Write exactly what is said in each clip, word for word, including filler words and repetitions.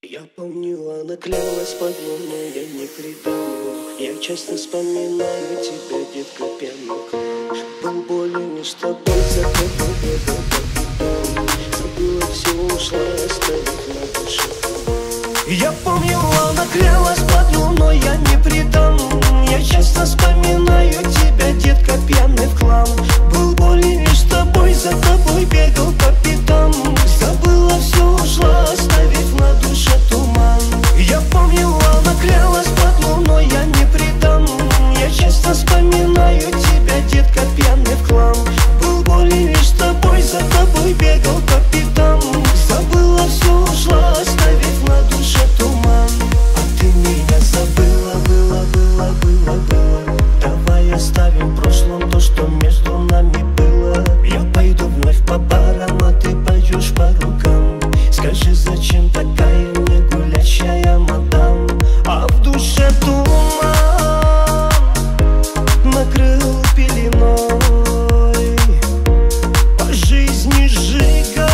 Я помню, она клялась под луной, я не предану. Я часто вспоминаю тебя, детка, пьяных. Был болен не с тобой, за тобой бегал по пятам. Забыла все, ушла, оставив на душе. Я помню, она клялась под луной, я не предану. Я часто вспоминаю тебя, детка, пьяный в хлам. Был болен не с тобой, за тобой бегал по пятам. Забыла все, ушла, оставив на душе туман. Я помню, она клялась под луной, я не предану. Я часто вспоминаю тебя, детка, пьяный в хлам. Был болен лишь с тобой, за тобой бегал по пятам. Забыла все, ушла, оставив на душе туман. А ты меня забыла, было, было, было, было. Давай оставим в прошлом то, что между нами было. Я пойду вновь по барам, а ты пойдешь по рукам. Скажи, зачем такая мне гулящая мадам? А в душе туман накрыл пеленой. По жизни сжиган,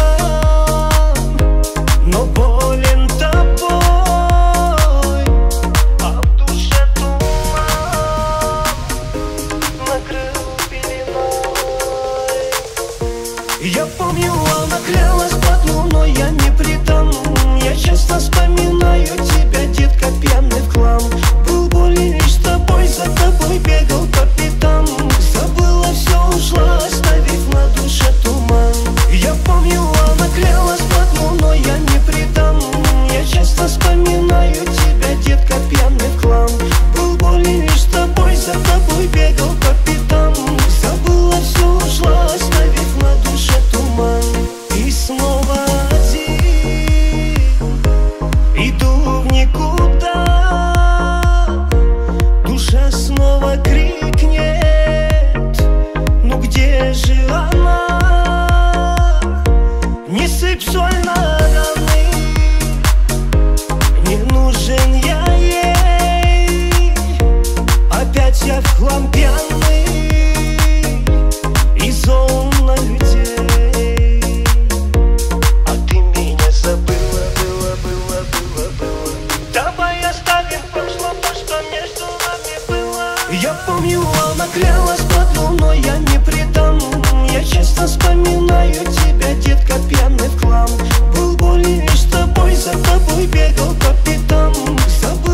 но болен тобой. А в душе туман накрыл пеленой. Я помню, она клялась под луной, я не предану. Я часто вспоминаю тебя, детка, пьяный в хлам. Был болен лишь с тобой, за тобой бегал по пятам. Забыла все, ушла, оставив на душе туман. Я помню, она клялась под луной, я не предану. Я часто вспоминаю тебя, детка, пьяный в хлам. Был болен лишь с тобой, за тобой бегал по пятам. Забыла все, ушла, оставив на душе туман. И снова один иду в никуда. Душа снова крикнет: ну где же она? Не сыпь соль на раны, не нужен я ей. Опять я в хлам пьяный и зол на людей. А ты меня забыла, было, было, было, было. Давай оставим в прошлом то, что между нами было. Я помню, она клялась под луной, я не предану. Я часто вспоминаю тебя, детка, пьяный в хлам. Был болен лишь с тобой, за тобой бегал по пятам. Забыл